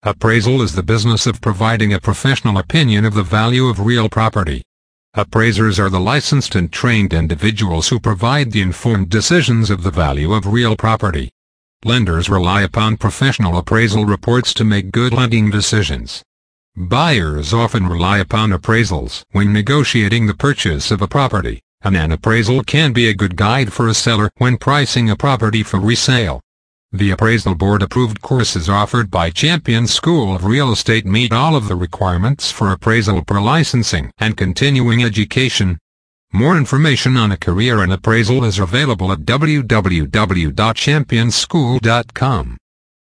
Appraisal is the business of providing a professional opinion of the value of real property. Appraisers are the licensed and trained individuals who provide the informed decisions of the value of real property. Lenders rely upon professional appraisal reports to make good lending decisions. Buyers often rely upon appraisals when negotiating the purchase of a property, and an appraisal can be a good guide for a seller when pricing a property for resale. The Appraisal Board-approved courses offered by Champion School of Real Estate meet all of the requirements for appraisal per licensing and continuing education. More information on a career in appraisal is available at www.championschool.com.